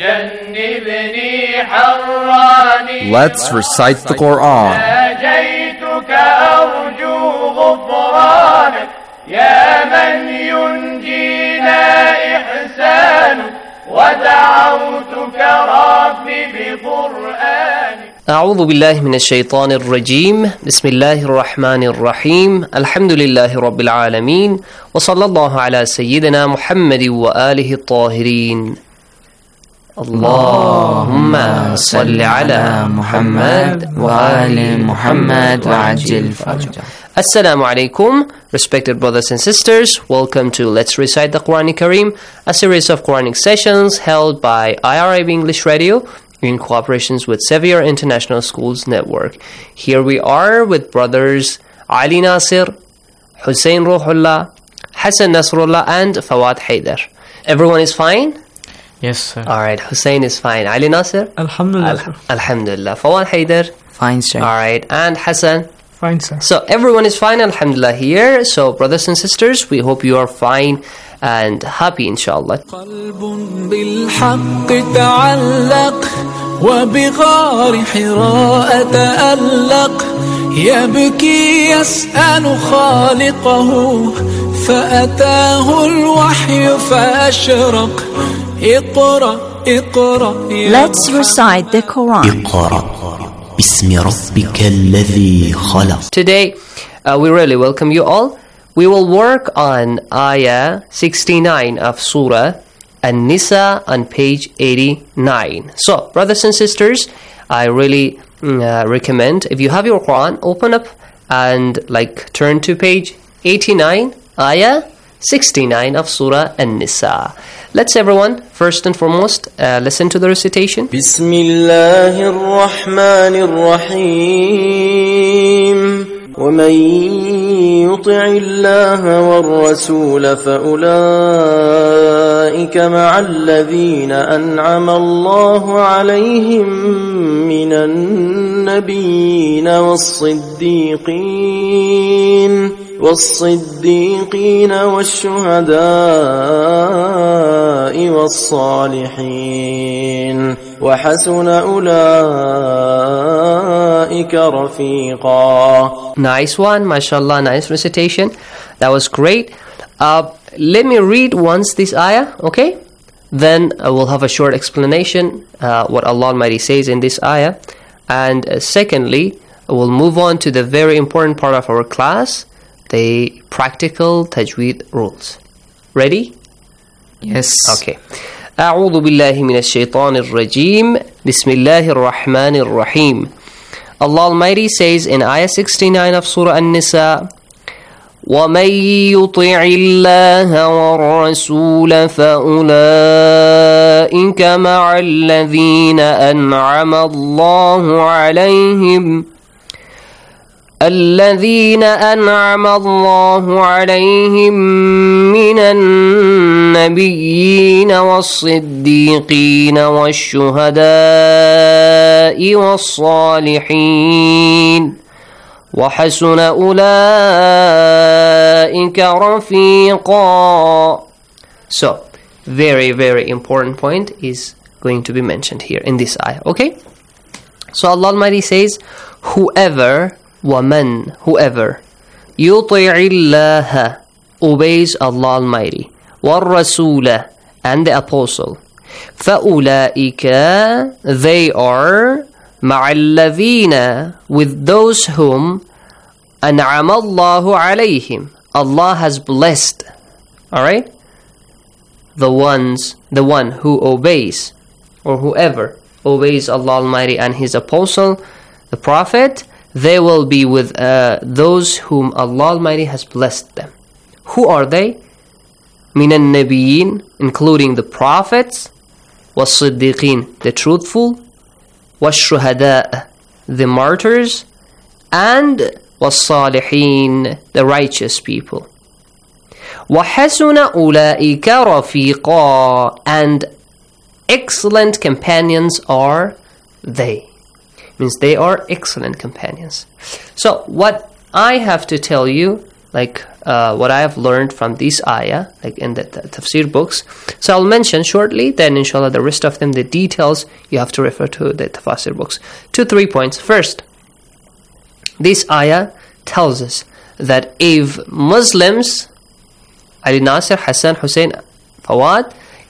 جنبني حراني. Let's recite the Quran. ناجيتك أرجو غفرانك يا من ينجينا إحسانك ودعوتك ربي بقرآنك. أعوذ بالله من الشيطان الرجيم. بسم الله الرحمن الرحيم. الحمد لله رب العالمين، وصلى الله على سيدنا محمد وآله الطاهرين. اللهم صل على محمد وآل محمد وعجل فرجه. Assalamu alaikum, respected brothers and sisters. Welcome to Let's Recite the Quran Kareem, a series of Quranic sessions held by IRIB English Radio in cooperation with Sevier International Schools Network. Here we are with brothers Ali Nasir, Hussein Ruhullah, Hassan Nasrullah, and Fawad Haidar. Everyone is fine? Yes, sir. Alright, Hussein is fine. Ali Nasir? Alhamdulillah. Alhamdulillah. Fawad Haidar? Fine, sir. Alright, and Hassan? Fine, sir. So everyone is fine, alhamdulillah, here. So brothers and sisters, we hope you are fine and happy, inshallah. قلب بالحق تعلق وبغار حراء تألق يبكي يسأل خالقه فأتاه الوحي فأشرق اقرأ اقرأ. Let's recite the Quran. بسم ربك الذي خلق. Today, we really welcome you all. We will work on Ayah 69 of Surah An-Nisa on page 89. So, brothers and sisters, I really recommend, if you have your Quran, open up and turn to page 89, Ayah 69 of Surah An-Nisa. Let's everyone, first and foremost, listen to the recitation. Bismillahir Rahmanir Rahim. ومن يطع الله والرسول فأولئك مع الذين أنعم الله عليهم من النبيين والصديقين والشهداء والصالحين وحسن أولئك رفيقا. Nice one, mashallah, nice recitation. That was great. Let me read once this ayah, okay? Then we'll have a short explanation what Allah Almighty says in this ayah. And secondly, we'll move on to the very important part of our class, the practical tajweed rules. Ready? Yes. Okay. أعوذ بالله من الشيطان الرجيم. بسم الله الرحمن الرحيم. Allah Almighty says in Ayah 69 of Surah An-Nisa, وَمَن يُطِعِ اللَّهَ وَالرَّسُولَ فَأُولَئِكَ مَعَ الَّذِينَ أَنْعَمَ اللَّهُ عليهم من النبيين والصديقين والشهداء والصالحين وحسن أولئك رفيقا. So, very, very important point is going to be mentioned here in this ayah, okay? So Allah Almighty says, whoever يطيع الله obeys Allah Almighty والرسول and the apostle فأولئك they are مع الذين with those whom أنعم الله عليهم Allah has blessed. Alright? The one who obeys, or whoever obeys Allah Almighty and His apostle, the Prophet, they will be with those whom Allah Almighty has blessed them. Who are they? من النبيين, including the prophets, والصديقين, the truthful, والشهداء, the martyrs, and والصالحين, the righteous people. وحسن أولئك رفيقا, and excellent companions are they. Means they are excellent companions. So what I have to tell you, what I have learned from this ayah, in the tafsir books, so I'll mention shortly, then inshallah the rest of them, the details, you have to refer to the tafsir books. 2-3 points. First, this ayah tells us that if Muslims, Ali Nasir, Hassan, Hussein, Fawad,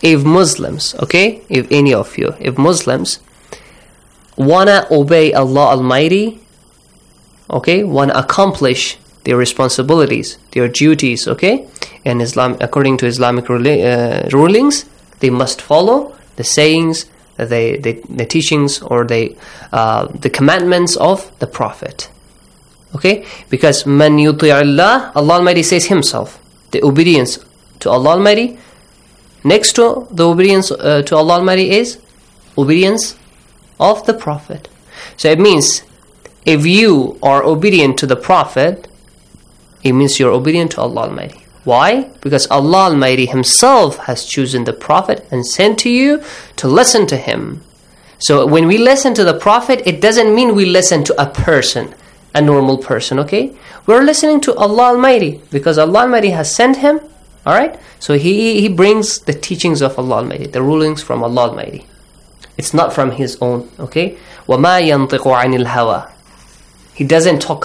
if Muslims, okay, if any of you, if Muslims wanna obey Allah Almighty, okay, wanna accomplish their responsibilities, their duties, okay, and Islam, according to Islamic rulings, they must follow the sayings, the teachings, or the commandments of the Prophet. Okay, because man yuti' Allah, Allah Almighty says Himself, the obedience to Allah Almighty. Next to the obedience to Allah Almighty is obedience of the Prophet. So it means if you are obedient to the Prophet, it means you're obedient to Allah Almighty. Why? Because Allah Almighty Himself has chosen the Prophet and sent to you to listen to him. So when we listen to the Prophet, it doesn't mean we listen to a person, a normal person, okay? We're listening to Allah Almighty because Allah Almighty has sent him, alright? So he brings the teachings of Allah Almighty, the rulings from Allah Almighty. It's not from his own, okay? وَمَا يَنْطِقُ عَنِ الْهَوَى. He doesn't talk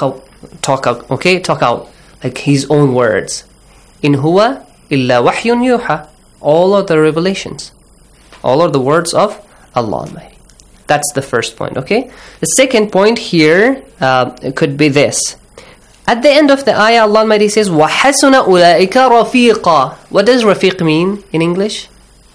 out like his own words. In huwa illa wahyun yuha. All of the revelations, all of the words of Allah Almighty. That's the first point, okay? The second point here could be this. At the end of the ayah, Allah Almighty says, وَحَسُنَ أُولَٰئِكَ رَفِيقًا. What does rafiq mean in English?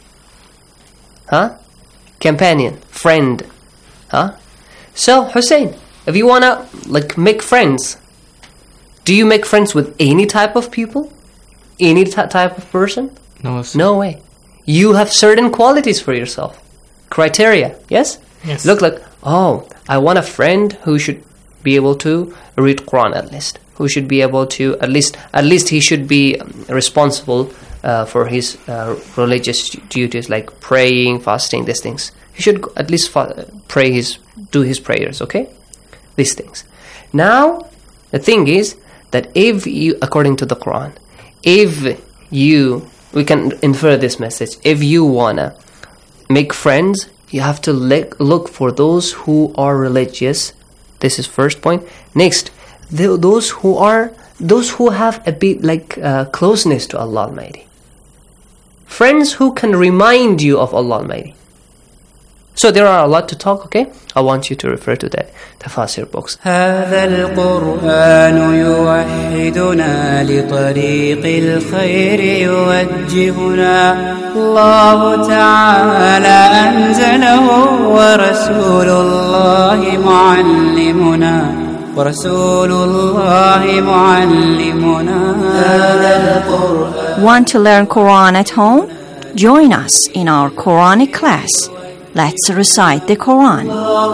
Huh? Companion, friend. Huh? So, Hussein, if you want to make friends, do you make friends with any type of people? Any type of person? No, sir. No way. You have certain qualities for yourself. Criteria, yes? Yes. Look like, oh, I want a friend who should be able to read Quran at least. Who should be able to, at least he should be responsible for his religious duties like praying, fasting, these things. He should at least do his prayers, okay? These things. Now, the thing is that if you, according to the Quran, we can infer this message. If you wanna make friends, you have to look for those who are religious. This is first point. Next, those who have a bit closeness to Allah Almighty. Friends who can remind you of Allah Almighty. So there are a lot to talk, okay? I want you to refer to the tafsir books. هذا القرآن يوحدنا لطريق الخير يوجهنا الله تعالى أنزله ورسول الله معلمنا هذا القرآن. Want to learn Quran at home? Join us in our Quranic class. Let's recite the Quran.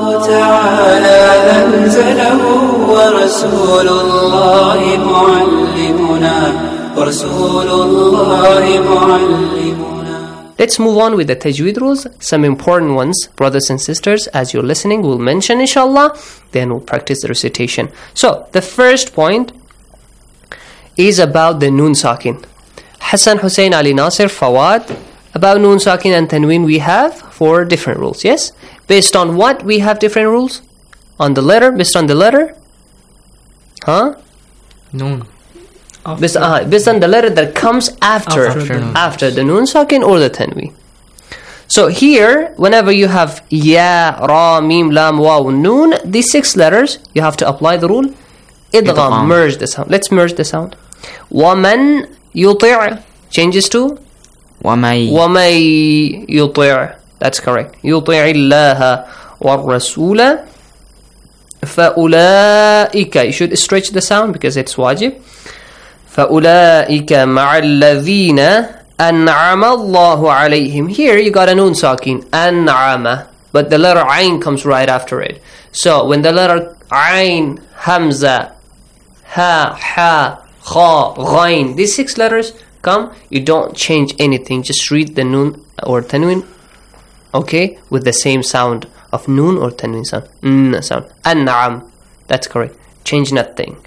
Let's move on with the tajweed rules. Some important ones, brothers and sisters, as you're listening, we'll mention inshallah. Then we'll practice the recitation. So, the first point is about the Noon Sakin. Hassan, Hussein, Ali, Nasir, Fawad. About Noon Sakin and Tanween we have 4 different rules, yes? Based on what we have different rules? On the letter? Based on the letter? Huh? Noon. Based on the letter that comes after the Noon Sakin or the Tanween. So here, whenever you have Ya, Ra, Mim, Lam, Waw, Noon, these 6 letters, you have to apply the rule. Idgham, merge the sound. Let's merge the sound. وَمَن يُطِعْ changes to وَمَن يُطِعْ. That's correct. يُطِعِ اللَّهَ وَالرَّسُولَ فَأُولَئِكَ. You should stretch the sound because it's wajib. فَأُولَئِكَ مَعَ الَّذِينَ أَنْعَمَ اللَّهُ عَلَيْهِمْ. Here you got a Noon Sakin, أَنْعَمَ, but the letter Ain comes right after it. So when the letter Ain, Hamza, Ha, Ha, Kha, Ghain, these 6 letters come, you don't change anything. Just read the Noon or Tanween, okay, with the same sound of Noon or Tanween sound. Sound. An-Na'am. That's correct. Change nothing.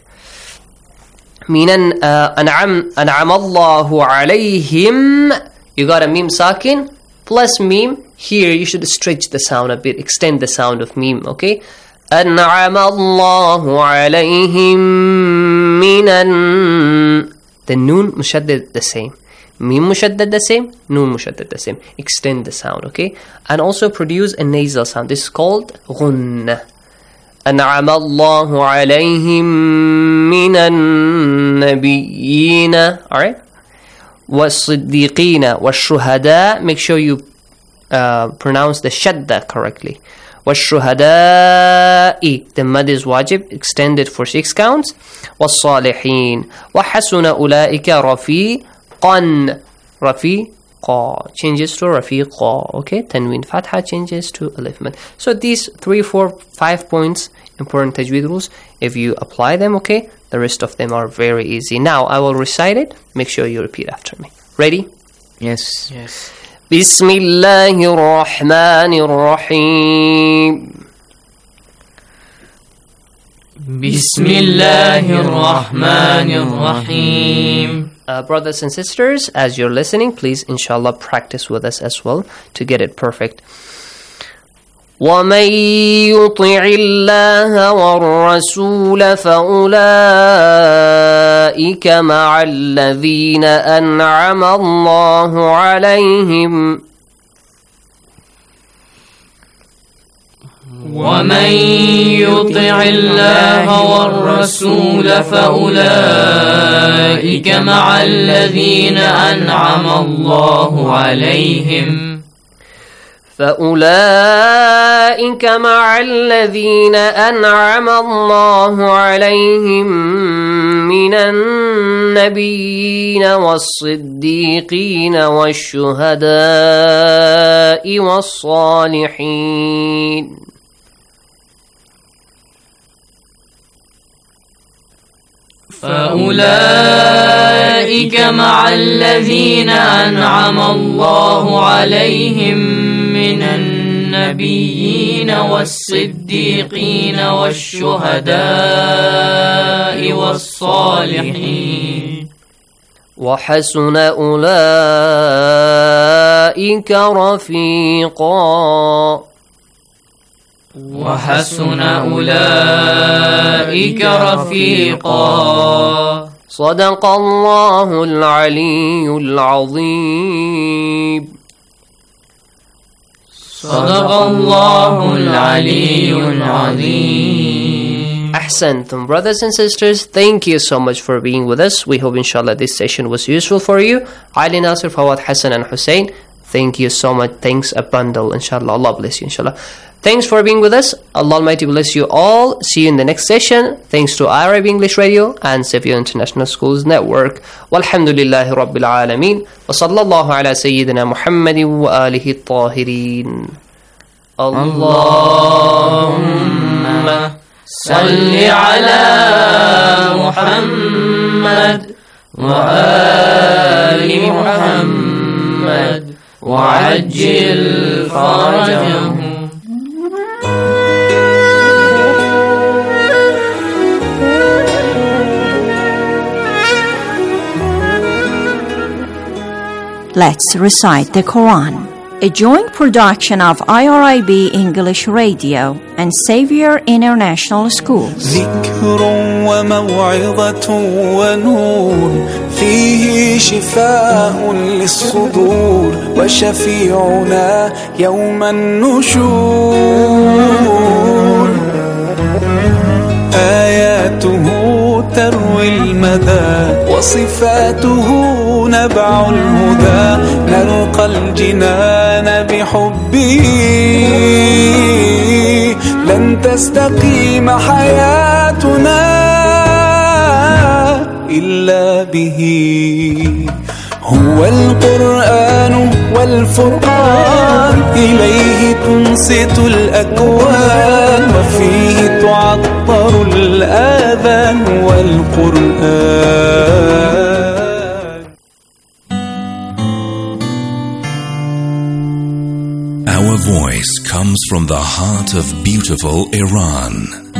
Minan an'am Allahu alayhim. You got a Mim Sakin plus Mim. Here you should stretch the sound a bit, extend the sound of Mim, okay? An'am Allahu alayhim minan. The Noon Mushaddid the same. Mim mushaddad the same, noon mushaddad the same. Extend the sound, okay? And also produce a nasal sound. This is called غنة. أنعم الله عليهم من النبيين. Alright? والصديقين والشهداء. Make sure you pronounce the shadda correctly. والشهداء. The mad is wajib, extended for 6 counts. والصالحين. وحسن أولئك رفيقا. رفيقا changes to رفيقا. Okay, tanween fatha changes to alif mad. So these 3, 4, 5 points, important tajweed rules. If you apply them, okay, the rest of them are very easy. Now I will recite it. Make sure you repeat after me. Ready? Yes. بسم الله الرحمن الرحيم. بسم الله الرحمن الرحيم. Brothers and sisters, as you're listening, please inshallah practice with us as well to get it perfect. وَمَن يُطِعِ اللَّهَ وَالرَّسُولَ فَأُولَئِكَ مَعَ الَّذِينَ أَنْعَمَ اللَّهُ عَلَيْهِمْ. ومن يطع الله والرسول فأولئك مع الذين أنعم الله عليهم. فأولئك مع الذين أنعم الله عليهم من النبيين والصديقين والشهداء والصالحين. فأولئك مع الذين أنعم الله عليهم من النبيين والصديقين والشهداء والصالحين. وحسن أولئك رفيقا. وحسن أولئك رفيقا. صدق الله العلي العظيم. صدق الله العلي العظيم. Ahsantum. Brothers and sisters, thank you so much for being with us. We hope inshallah this session was useful for you. Ali Nasir, Fawad, Hassan and Hussein, thank you so much. Thanks a bundle, inshallah. Allah bless you, inshallah. Thanks for being with us. Allah Almighty bless you all. See you in the next session. Thanks to IRIB English Radio and Savio International Schools Network. Walhamdulillahi Rabbil Alameen. Wa sallallahu ala Sayyidina Muhammadin wa alihi at-tahirin. Allahumma salli ala Muhammad wa ali Muhammad wa ajil farajahum. Let's recite the Quran, a joint production of IRIB English Radio and Xavier International Schools. ذكر وموعظة ونور فيه شفاء للصدور وشفيعنا يوم النشور. آياته تروي المدى وصفاته نبع الهدى. نلقى الجنان بحبه لن تستقيم حياتنا إلا به. هو القرآن والفرقان إليه تنصت الأكوان وفيه تعطر الآذان والقرآن. Our voice comes from the heart of beautiful Iran.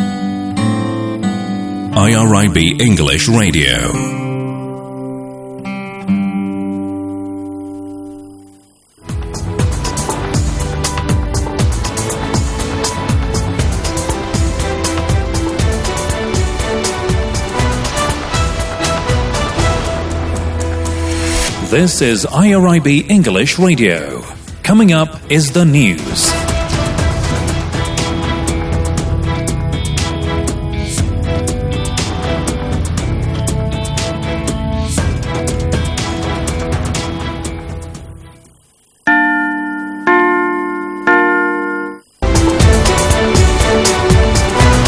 IRIB English Radio. This is IRIB English Radio. Coming up is the news.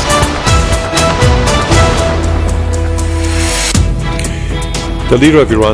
The leader of Iran